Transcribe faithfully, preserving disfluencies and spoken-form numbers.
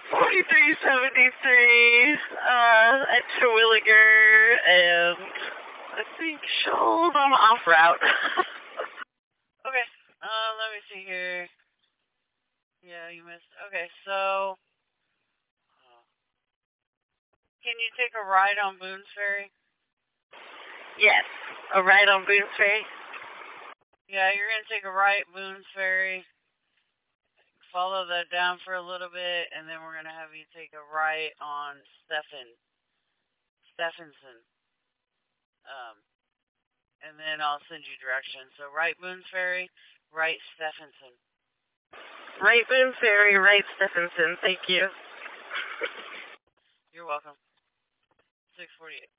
forty-three seventy-three, uh, at Terwilliger, and I think Shoals, I'm off route. Okay, uh, let me see here. Yeah, you missed. Okay, so, uh, can you take a ride on Boone's Ferry? Yes, a ride on Boone's Ferry. Yeah, you're gonna take a right Boone's Ferry. Follow that down for a little bit, and then we're gonna have you take a right on Stephen, Stephenson. Um, and then I'll send you directions. So right Boone's Ferry, right Stephenson. Right Boone's Ferry, right Stephenson. Thank you. You're welcome. six forty-eight.